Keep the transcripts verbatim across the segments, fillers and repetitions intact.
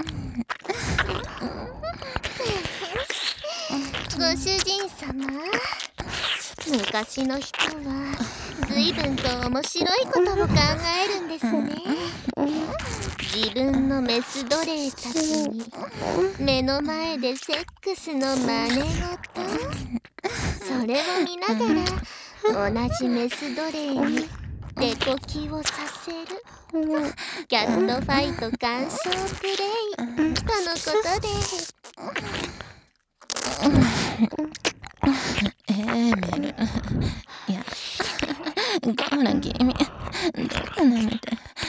ご主人様、昔の人は随分と面白いことを考えるんですね。自分のメス奴隷たちに目の前でセックスの真似事、それを見ながら同じメス奴隷に手こきをさせるキャットファイト鑑賞プレイとのことです。 エーメル、いや、こら君、どこ舐めて。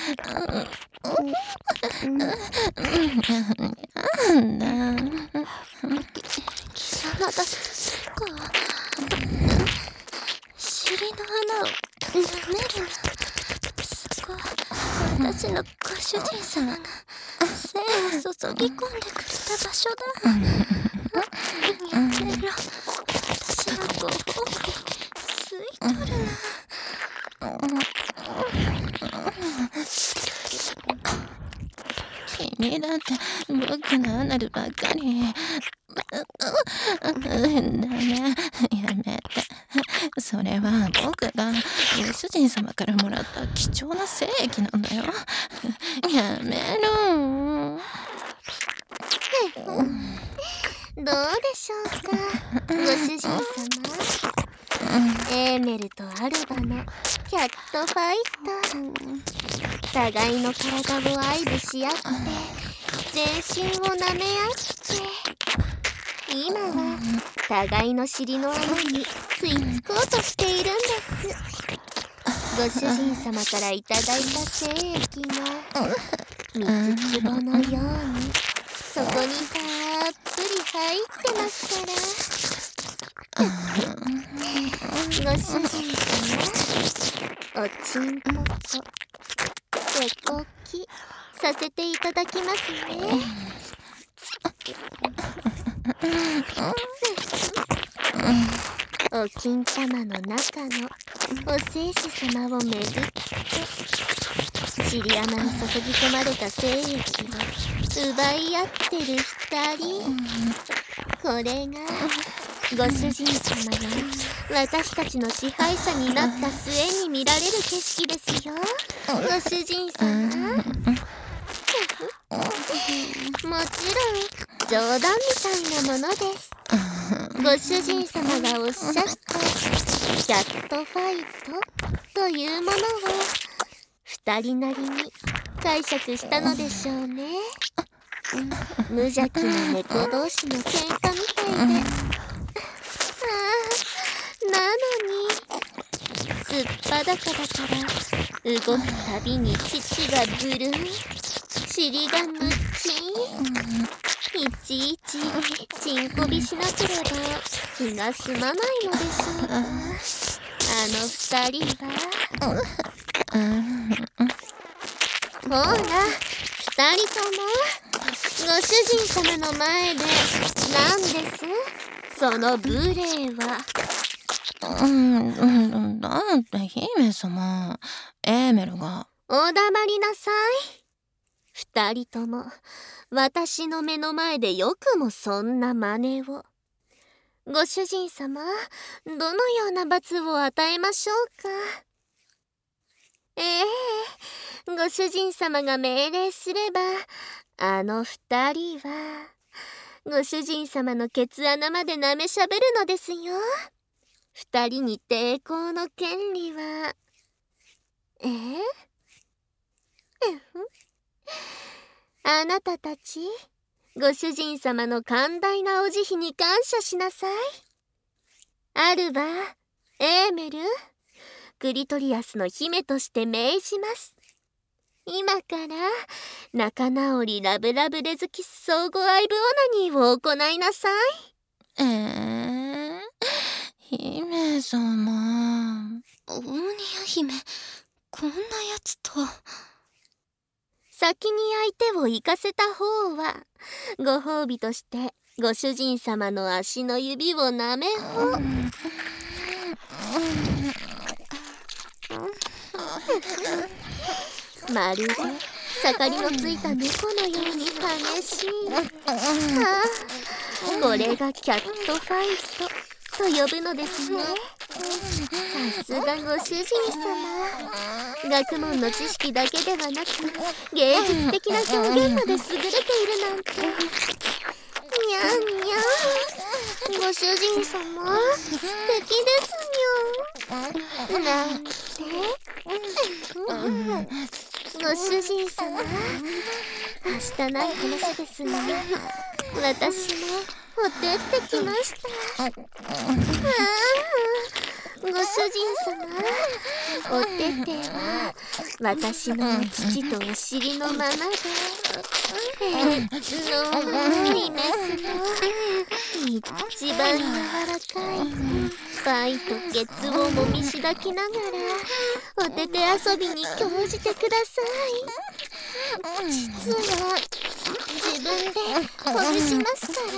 なんだ。 貴様だすか。尻の穴を舐めるな。そこは私のご主人様が精を注ぎ込んでくれた場所だ。やめろ。私のご褒美吸い取るな。 君だって僕のアナルばっかり。ダメ、やめて。それは僕がご主人様からもらった貴重な精液なんだよ。やめろ。 どうでしょうか、ご主人様。エーメルとアルバのキャットファイト。互いの体を愛撫し合って全身を舐め合って、今は互いの尻の穴に吸い付こうとしているんです。ご主人様からいただいた精液が水壺のようにそこにたっぷり入ってますから。ご主人様、おちんぽと手こきさせていただきますね。お金玉の中のお聖子様をめぐって尻穴に注ぎ込まれた精液を奪い合ってる二人。これがご主人様が私たちの支配者になった末に見られる景色ですよ、ご主人様。もちろん冗談みたいなものです。ご主人様がおっしゃったキャットファイトというものを二人なりに解釈したのでしょうね。無邪気な猫同士の喧嘩みたいで、ああ、なのにすっぱだかだから動くたびに乳がブルン、尻がムッチン、いちいちチンコビしなければ気が済まないのでしょうか、あの二人は。ほら、二人ともご主人様の前で何ですその無礼は。 うん、うん、だって姫様、エーメルが。 お黙りなさい。二人とも私の目の前でよくもそんな真似を。ご主人様、どのような罰を与えましょうか。ええ、ご主人様が命令すれば、あの二人はご主人様のケツ穴まで舐めしゃべるのですよ。二人に抵抗の権利は。ええ、あなたたち、ご主人様の寛大なお慈悲に感謝しなさい。アルバ、エーメル、クリトリアスの姫として命じます。今から仲直りラブラブレズキス相互愛撫オナニーを行いなさい。 えー、姫様。 オーニア姫、こんなやつと。先に相手を行かせた方はご褒美としてご主人様の足の指をなめほ。まるで盛りのついた猫のように激しい。ああ、これがキャットファイトと呼ぶのですね。さすがご主人様。学問の知識だけではなく芸術的な表現まで優れているなんて。にゃんにゃん、ご主人様素敵ですにゃん。なんてご主人様、明日ない話ですが、私もお手ってきました。ああ、ご主人様、お手手は私の父とお尻のままで、えー、のいですの一番柔らかいパイとケツをもみしだきながらお手手遊びに興じてください。実は自分でほぐしますから。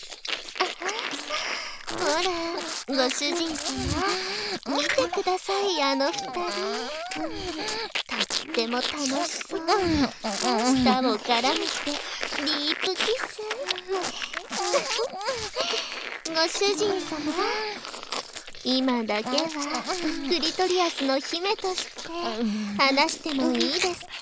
ほら、ご主人様、見てください、あの二人。とっても楽しそう。舌を絡めてディープキス。ご主人様、今だけはクリトリアスの姫として話してもいいですか？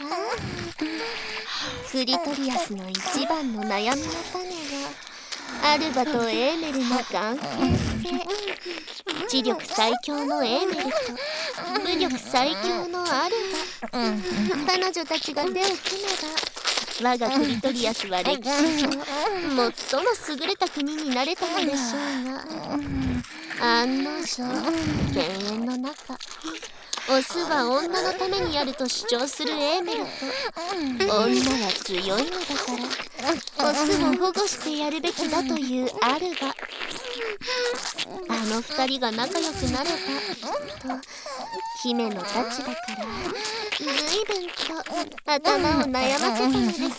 クリトリアスの一番の悩みの種はアルバとエーメルの関係性。知力最強のエーメルと武力最強のアルバ。彼女たちが手を組めば我がクリトリアスは歴史上最も優れた国になれたのでしょうが、案の定犬猿の中、オスは女のためにやると主張するエーメルと、女は強いのだからオスを保護してやるべきだというアルバ。あの二人が仲良くなればと姫の立場から随分と頭を悩ませたのですね。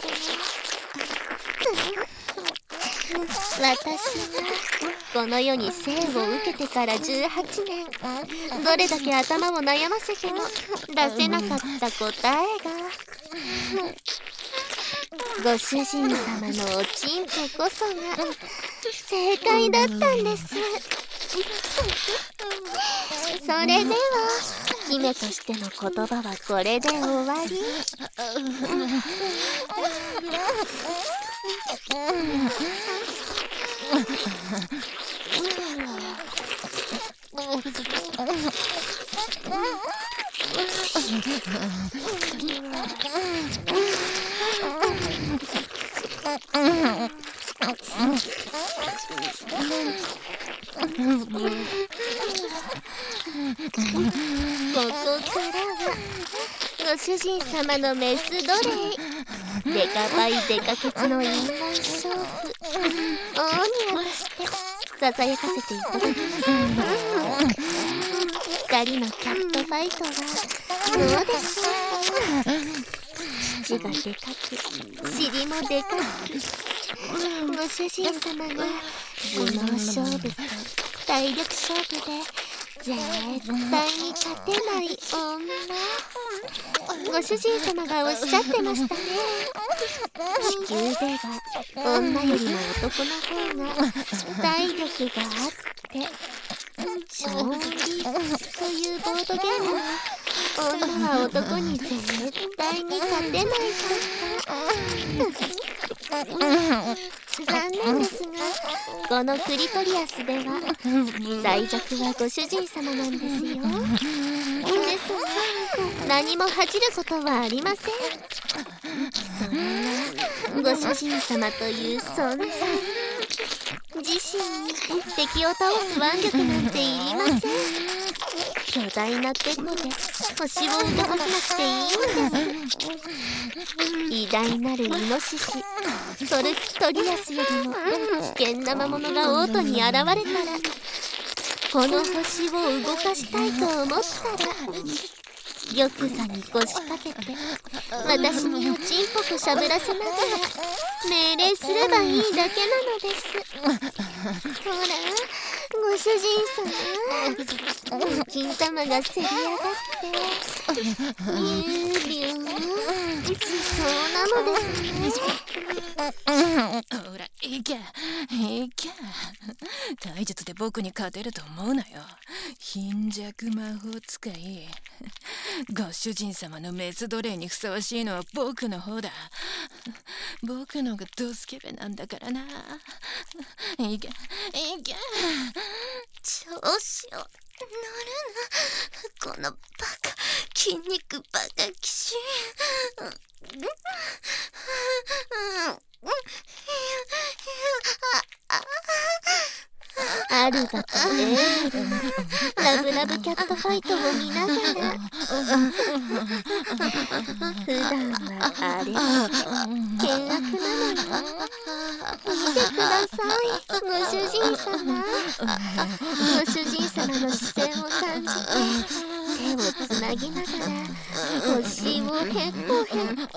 私がこの世に生を受けてからじゅうはちねん、どれだけ頭を悩ませても出せなかった答えが、ご主人様のおちんここそが正解だったんです。それでは姫としての言葉はこれで終わり。ここからはご主人様のメス奴隷デカパイデカケツのインライ勝負、大庭としてささやかせていただきます。二人のキャットファイトはどうでしょうか。乳がでかく尻もでかく、ご主人様が頭脳勝負と体力勝負で絶対に勝てない女。ご主人様がおっしゃってましたね。地球では女よりも男の方が体力があって、将棋というボードゲームは女は男に絶対に勝てないとか。残念ですがこのクリトリアスでは最弱はご主人様なんですよ。ですが何も恥じることはありません。そんなご主人様という存在、自身に敵を倒す腕力なんていりません。巨大なテコで星を動かさなくていいんです。偉大なるイノシシトルクトリアスよりも危険な魔物が王都に現れたら、この星を動かしたいと思ったら玉座に腰掛けて私におちんぽこしゃぶらせながら命令すればいいだけなのです。ほらご主人様、金玉がせり上がってビュービューしそうなのですね。 ほら、いけいけ。体術で僕に勝てると思うなよ。貧弱魔法使い。ご主人様のメス奴隷にふさわしいのは僕の方だ。僕のがドスケベなんだからな。いけいけ。 調子を乗るな、このバカ筋肉バカ騎士。アルバとエールラブラブキャットファイトを見ながら普段はあれ険悪なのよ。見てください、ご主人様。ご主人様の視線を感じて手をつなぎながら腰をへこへこ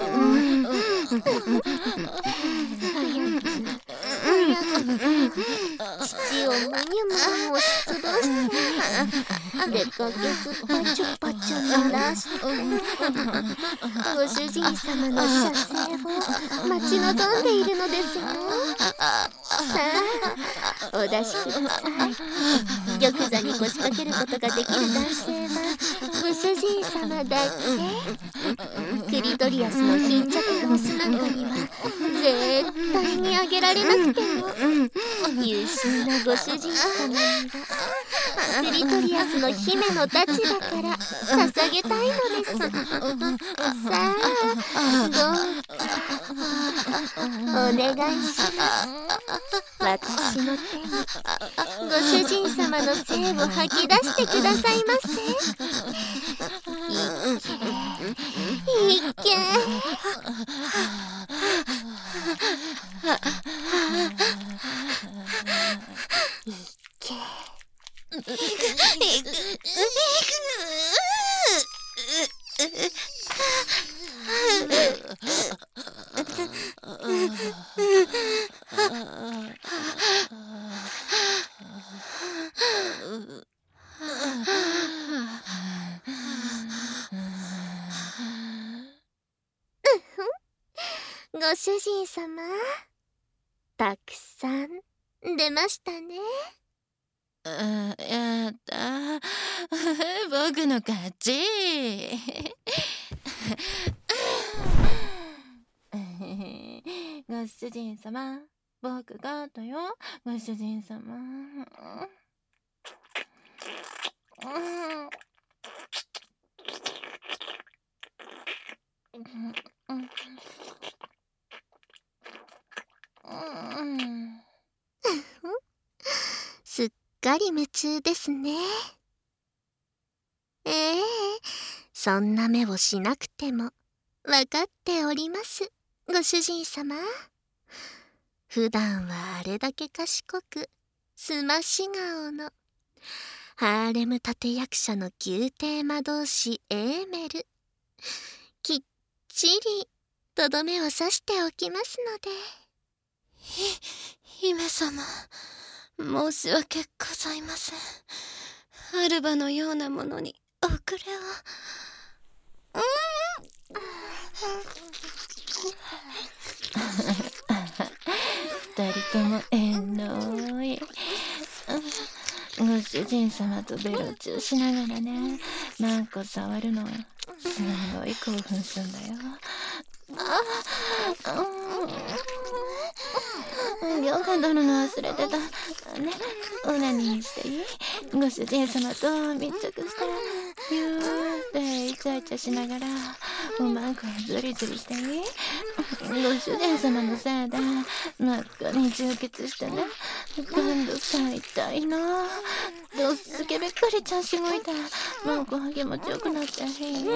早く早く父をむにゅむにゅ押しつぶして出かけずパチュパチュ鳴らしてご主人様の射精を待ち望んでいるのですよ。さあお出しください。玉座に腰掛けることができる男性はご主人様だけ。クリトリアスの貧弱なオスなんかには絶対にあげられなくても優秀なご主人様にはクリトリアスの姫の立場から捧げたいのです。さあどうかお願いします。私の手にご主人様の精を吐き出してくださいませ。いけいけ。ご主人様、たくさん出ましたね。 あ、やった。僕の勝ち。ご主人様、僕がだよ。ご主人様。 すっかり夢中ですね。ええ、そんな目をしなくてもわかっております、ご主人様。普段はあれだけ賢くすまし顔のハーレム立役者の宮廷魔導士エーメル、きっちりとどめを刺しておきますので。 ひ、姫様、申し訳ございません。アルバのようなものに遅れを。 二人ともえのい。ご主人様とベロチューしながらね、マンコ触るのすごい興奮するんだよ。量が取るの忘れてたね。オナニーしていい？ご主人様と密着したらビューってイチャイチャしながらおまんこズリズリしていい？ご主人様のせいで真っ赤に充血してね、今度さ痛いな。どっすけべっかり調子動いたらマンコが気持ちよくなっていい？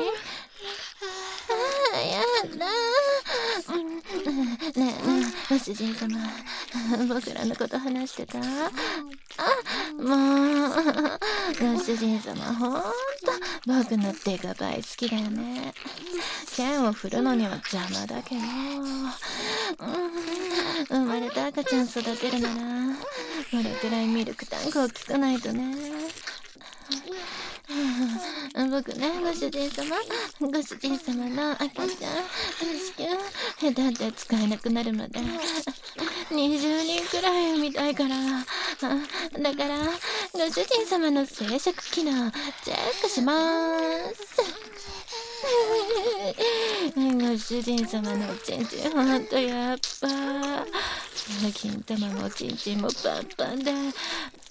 あ、やだ。ねえねえ、ご主人様、僕らのこと話してた？あ、もう、ご主人様、ほんと僕のデカバイ好きだよね。剣を振るのには邪魔だけど、うん、生まれた赤ちゃん育てるならこれくらいミルクタンク大きくないとね。僕ね、ご主人様、ご主人様の赤ちゃん、子宮、だって使えなくなるまでにじゅうにんくらい産みたいから、だからご主人様の生殖機能チェックしまーす。ご主人様のおちんちんほんとやっぱ金玉もおちんちんもパンパンでね、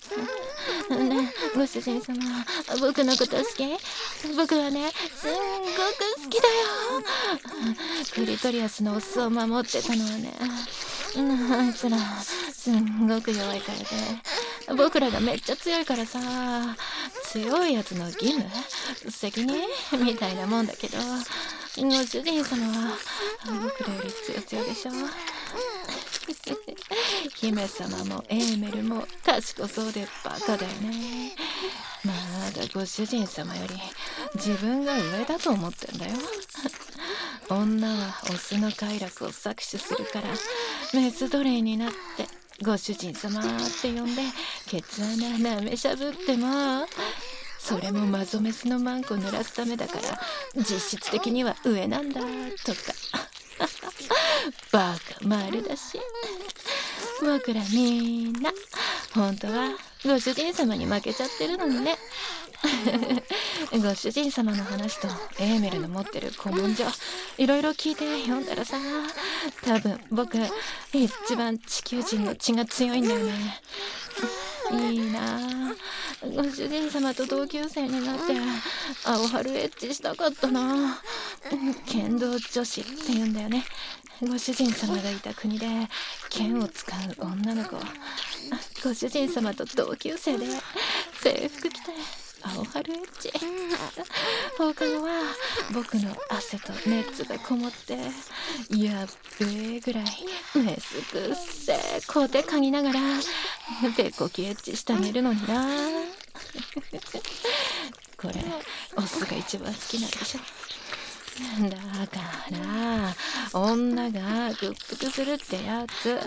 ご主人様、僕のこと好き？僕はね、すんごく好きだよ。クリトリアスのオスを守ってたのはね、あいつらすんごく弱いからで、僕らがめっちゃ強いからさ、強いやつの義務責任みたいなもんだけど、ご主人様は僕らより強強でしょ。姫様もエーメルも賢そうでバカだよね。まだご主人様より自分が上だと思ってんだよ。女はオスの快楽を搾取するからメス奴隷になってご主人様って呼んでケツ穴舐めしゃぶっても、それもマゾメスのマンコ濡らすためだから実質的には上なんだとかバカ丸だし、僕らみんな本当はご主人様に負けちゃってるのにね。ご主人様の話とエーメルの持ってる古文書いろいろ聞いて読んだらさ、多分僕一番地球人の血が強いんだよね。いいなぁ、ご主人様と同級生になって青春エッチしたかったな。剣道女子って言うんだよね。ご主人様がいた国で剣を使う女の子、ご主人様と同級生で制服着て青春エッチ。放課後は僕の汗と熱がこもってやっべえぐらいメスくっせーコテ嗅ぎながらペコキエッチした寝るのにな。これオスが一番好きなんでしょ。だから女が屈服するってやつ。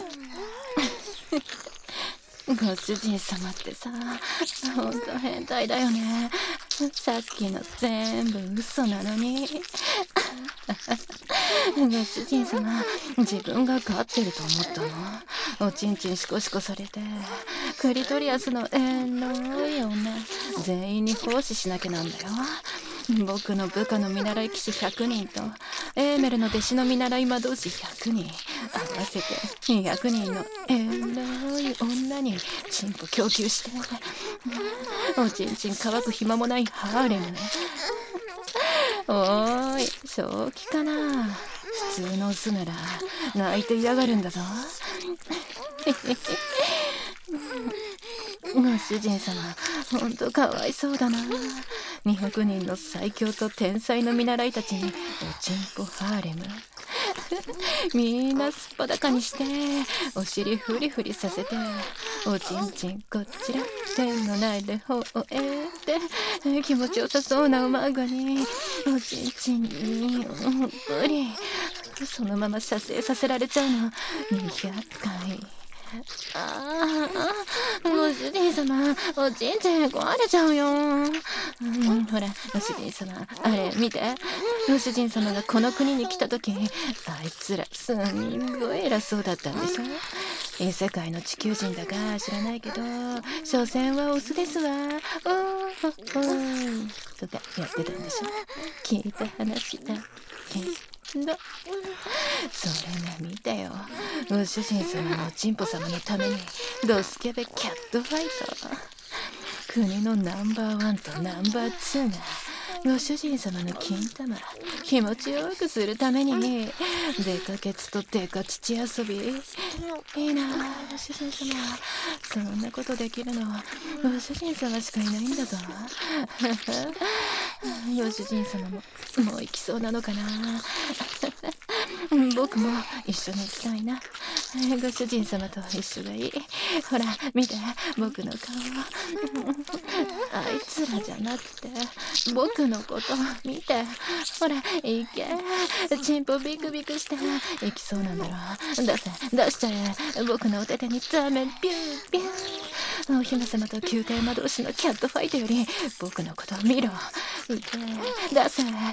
ご主人様ってさ、ほんと変態だよね。さっきの全部嘘なのに。ご主人様、自分が勝ってると思ったの？おちんちんシコシコされてクリトリアスのエロい女全員に奉仕しなきゃなんだよ。僕の部下の見習い騎士ひゃくにんとエーメルの弟子の見習い魔導士ひゃくにん合わせてにひゃくにんのエロい女にチンポ供給しておちんちん乾く暇もないハーレムね。おーい、正気かな。普通のオスなら泣いて嫌がるんだぞ。ご主人様、ほんとかわいそうだな。にひゃくにんの最強と天才の見習いたちにおちんぽハーレムみんなすっぱだかにしてお尻フリフリさせておちんちんこちら天のないでほえて気持ちよさそうなおまごにおちんちんに無理そのまま射精させられちゃうのにひゃっかい。ああ、ご主人様、おちんちん壊れちゃうよ、うん、ほら、ご主人様、あれ見て。ご主人様がこの国に来た時あいつらすんごい偉そうだったんでしょ。異世界の地球人だか知らないけど所詮はオスですわ、おーおーとかやってたんでしょ。聞いた話だけどそれね、見てよ、ご主人様のチンポ様のためにドスケベキャットファイト。国のナンバーワンとナンバーツーがご主人様の金玉気持ちよくするためにデカケツとデカ乳遊び。いいなご主人様、そんなことできるのはご主人様しかいないんだぞ。ご主人様ももう行きそうなのかな。僕も一緒に行きたいな。ご主人様と一緒がいい。ほら見て僕の顔。あいつらじゃなくて僕のこと見て。ほらいけ、チンポビクビクして行きそうなんだろ。出せ出しちゃえ僕のお手手にザメビュービュー。 お姫様と宮廷魔導士のキャットファイトより僕のことを見ろ。いけ、出せ。あ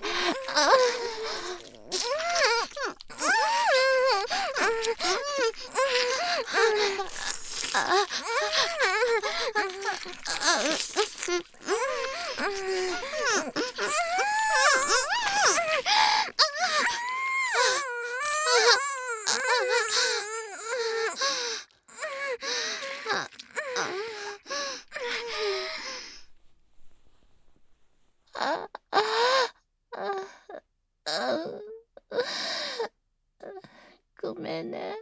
ごめんね。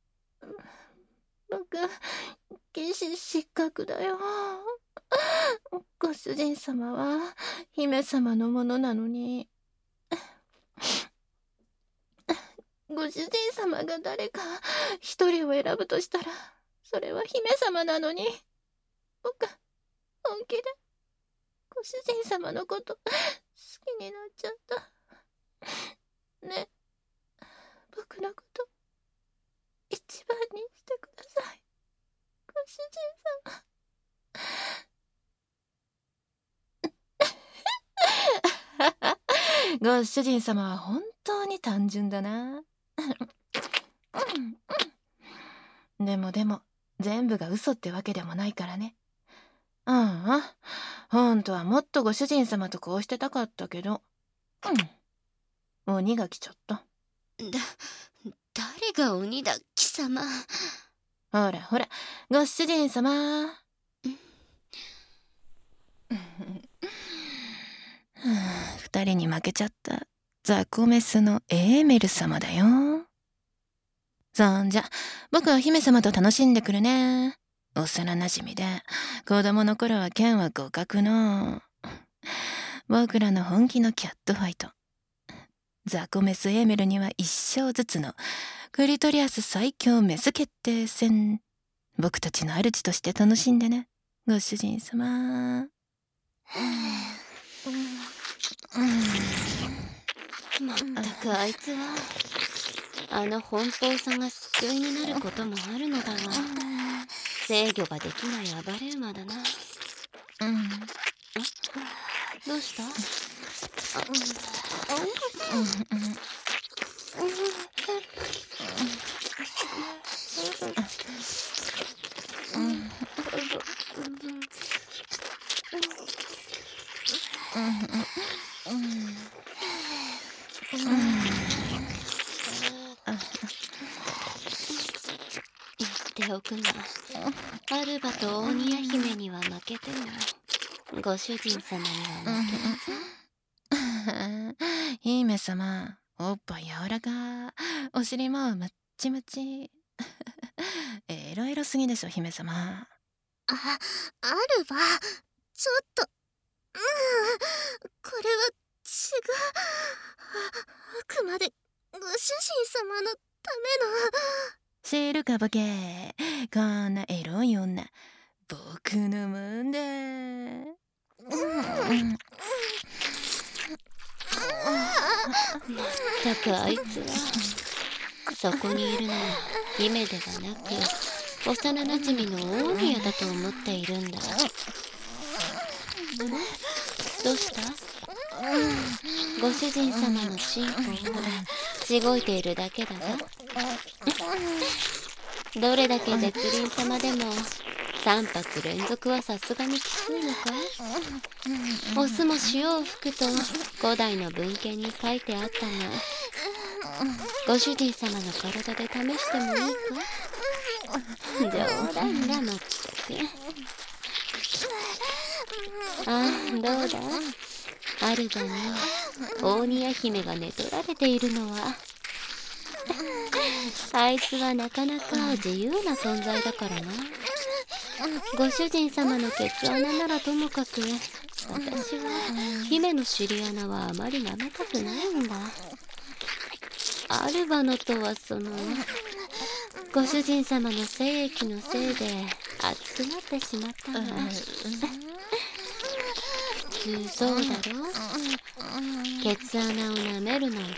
僕、技師失格だよ。ご主人様は姫様のものなのに。ご主人様が誰か一人を選ぶとしたら、それは姫様なのに。僕、本気でご主人様のこと好きになっちゃった。ね、僕のこと一番にしてください。ご主人様。ご主人様は本当に単純だな。でもでも全部が嘘ってわけでもないからね。うんうん、本当はもっとご主人様とこうしてたかったけど、うん、鬼が来ちゃった。 だ誰が鬼だ貴様。 ほらほらご主人様。二人に負けちゃったザコメスのエーメル様だよ。そんじゃ僕は姫様と楽しんでくるね。幼なじみで子供の頃は剣は互角の僕らの本気のキャットファイト。ザコメスエーメルには一勝ずつのクリトリアス最強メス決定戦。僕たちの主として楽しんでねご主人様。 まったくあいつはあの奔放さが救いになることもあるのだが、制御ができない暴れ馬だな。 うん、 どうした？言っておくが、アルバとオーニヤ姫には負けてもご主人様には負けないぞ。 姫様、おっぱい柔らか、お尻もムッチムチ。エロエロすぎでしょ姫様。 あ、あるわ。ちょっと、うん、これは違う。あくまでご主人様のための。 知るかボケ。こんなエロい女、僕のもんだ。うんまったくあいつはそこにいるのは姫ではなく幼なじみのオーニヤだと思っているんだ。どうした？ご主人様のチンコをしごいているだけだぞ。どれだけ絶倫様でもさんぱく連続はさすがにきついのかい？オスも潮を吹くと古代の文献に書いてあったが、ご主人様の体で試してもいいか？冗談だまったく。ああ、どうだ？アルバにオーニヤ姫が寝取られているのはあいつはなかなか自由な存在だからな。ご主人様のケツ穴ならともかく、私は姫の尻穴はあまり舐めたくないんだ。アルバノとはそのご主人様の精液のせいで熱くなってしまったが、そうだろ？ケツ穴を舐めるなんてな、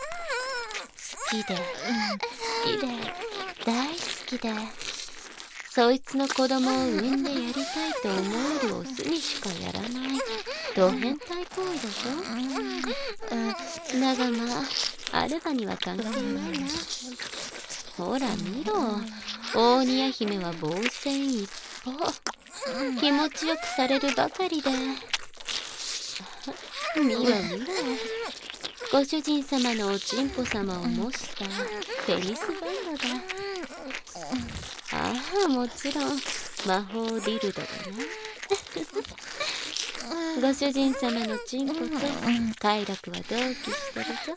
好きで好きで大好きでそいつの子供を産んでやりたいと思えるオスにしかやらないド変態行為だぞ。だがまあアルバには関係ないな。ほら見ろ、オーニヤ姫は防戦一方、気持ちよくされるばかりで。見ろ見ろ、ご主人様のおちんぽ様を模したテニスバンドだ。ああ、もちろん魔法ディルドだな。ご主人様のチンポと快楽は同期してるぞ。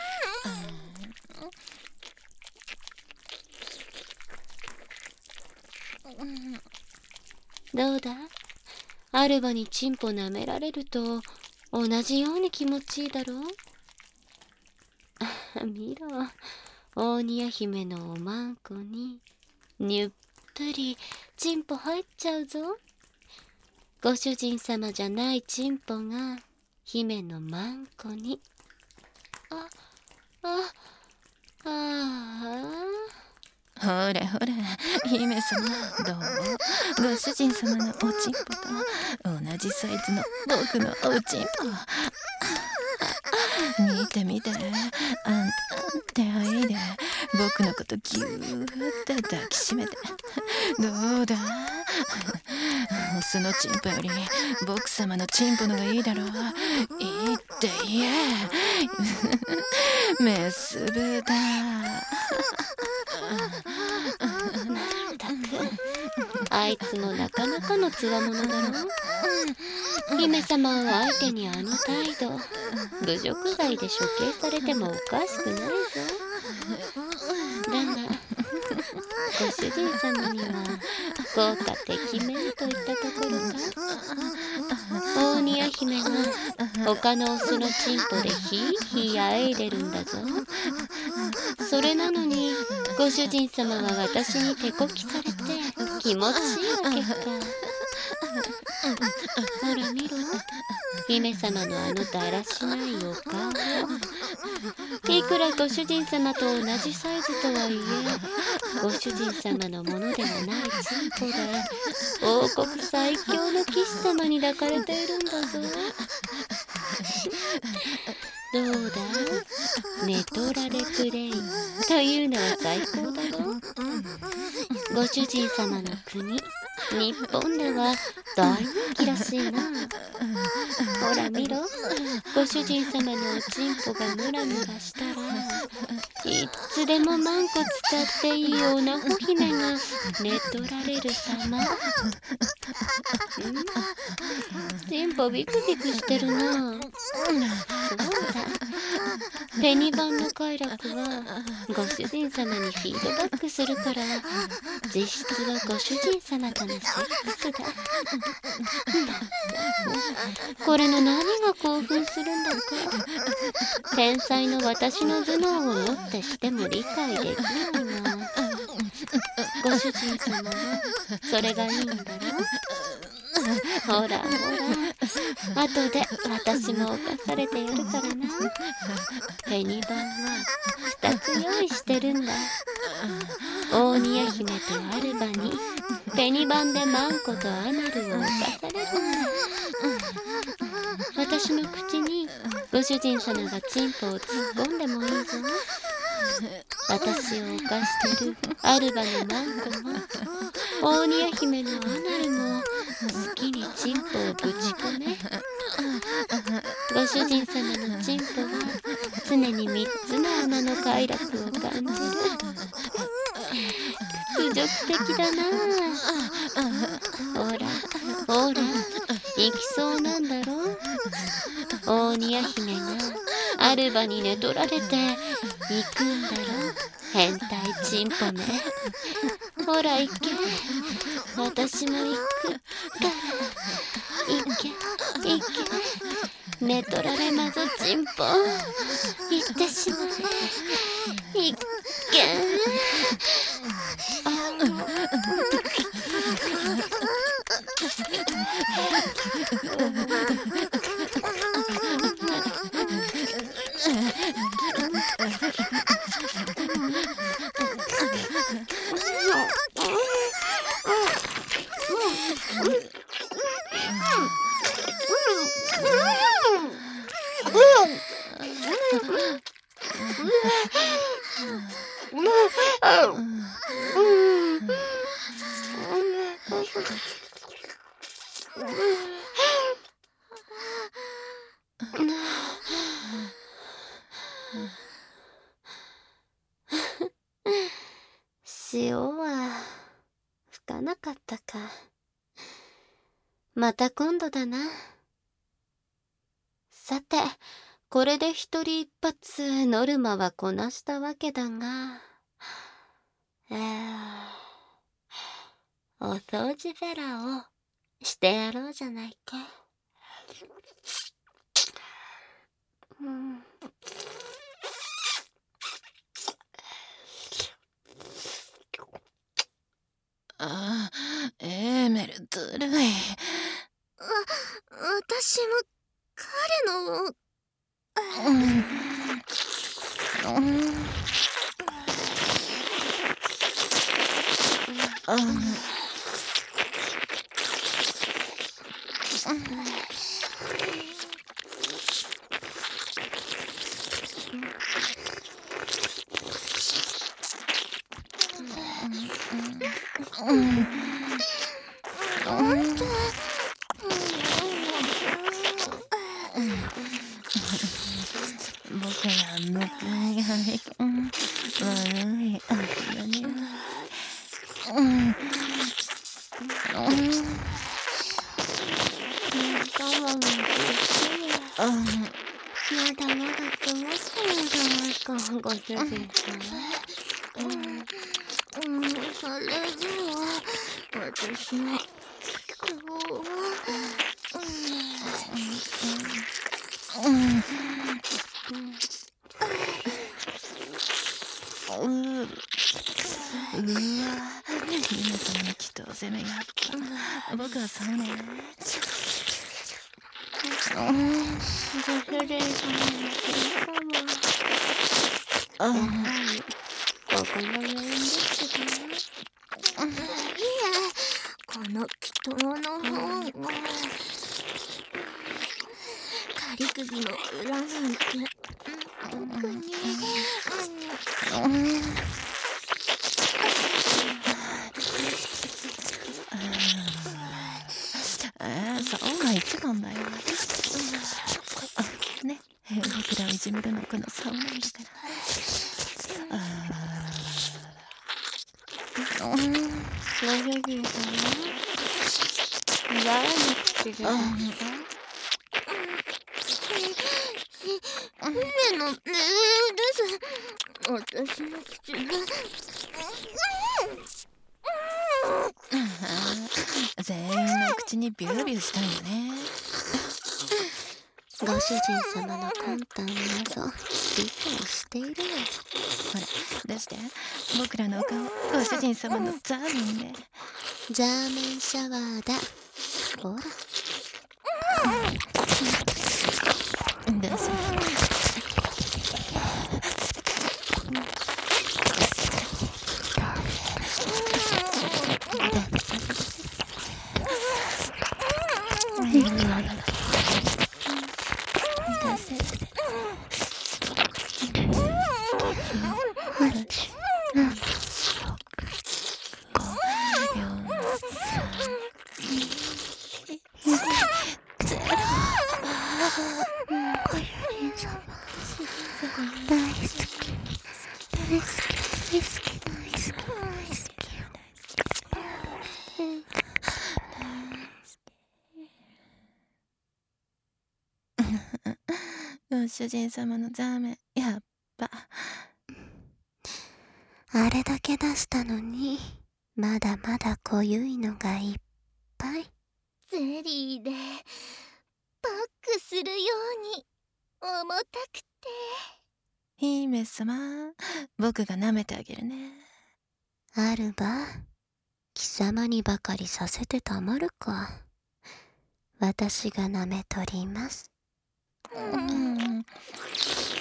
どうだ、アルバにチンポ舐められると同じように気持ちいいだろう。見ろ、オーニヤ姫のおまんこににゅっぷりチンポ入っちゃうぞ。ご主人様じゃないチンポが姫のまんこに。あ、あ、ああ。 ほらほら、姫様どう？ご主人様のおちんぽと同じサイズの僕のおちんぽ。見て見て、あんた手をいいで僕のことぎゅーって抱きしめて。どうだ、オスのチンポより僕様のチンポのがいいだろう。いいって言え。メスブだ。 あいつもなかなかのつわものだろ。姫様を相手にあの態度、侮辱罪で処刑されてもおかしくないぞ。だがご主人様には豪華てきめんといったところか。オーニヤ姫が他のオスのチンポでヒーヒーあえいでるんだぞ。それなのにご主人様は私に手こきされて気持ちいいわけか。ほら見ろ、姫様のあのだらしないお顔。いくらご主人様と同じサイズとはいえ、ご主人様のものではないチンポで王国最強の騎士様に抱かれているんだぞ。どうだ、寝取られプレイというのは最高だろ。ご主人様の国日本では大人気らしいな。ほら見ろ、ご主人様のおちんぽがムラムラしたらいつでもマンコ使っていいおなほ姫が寝取られる様。ん？ちんぽビクビクしてるな。そうだ、ペニバンの快楽はご主人様にフィードバックするから、実質はご主人様とのセックスだ。これの何が興奮するんだか、天才の私の頭脳をもってしても理解できないな。ご主人様はそれがいいんだろ。ほらほら、後で私も犯されてやるからな。ペニバンはふたつ用意してるんだ。オーニヤ姫とアルバにペニバンでマンコとアナルを犯されるんだ。私の口にご主人様がチンポを突っ込んでもいいぞ。私を犯してるアルバのマンコもオーニヤ姫のアナルも好きにチンポをぶち込め。ご主人様のチンポは常にみっつの穴の快楽を感じる。侮辱的だな。ほらほら、行きそうなんだろ。オーニヤ姫がアルバに寝取られて行くんだろ。変態チンポめ。ほら行け、私も行くから行け行け。寝取られまぞチンポ、行ってしまえ。行け。ああ潮は吹かなかったか。また今度だな。さて、これで一人一発ノルマはこなしたわけだが、えー、お掃除フェラをしてやろうじゃないか。うん、 ああ、エーメルずるい。 あ、私も彼のを。 うんうんうん僕は向きがいうん悪いあんなにうん我慢できる。まだまだ来ますよじゃないか、ご主人様。 うん、それでは私の今日はうんううわ皆さんの祈祷攻めがあった僕はそうねうんご主人様の神様。 あやはりここの余韻ですけどね。 いえ、この祈祷の方が仮首の裏なんて特にうんああそうが一番だよあね僕らをいじめるのはこのそうなんだからあうんご主人様、誰の口でですか？ 姫の命令です。私の口が全員の口にビュービューしたんよねご主人様の魂胆なぞ理解しているわ。 ほら出して僕らのお顔ご主人様のザーメンでザーメンシャワーだ。ほら出せご主人様のザーメンやっぱあれだけ出したのにまだまだ濃ゆいのがいっぱい。 ゼリーでパックするように重たくて。 姫様僕が舐めてあげるね。 あるば貴様にばかりさせてたまるか。私が舐めとります。 うん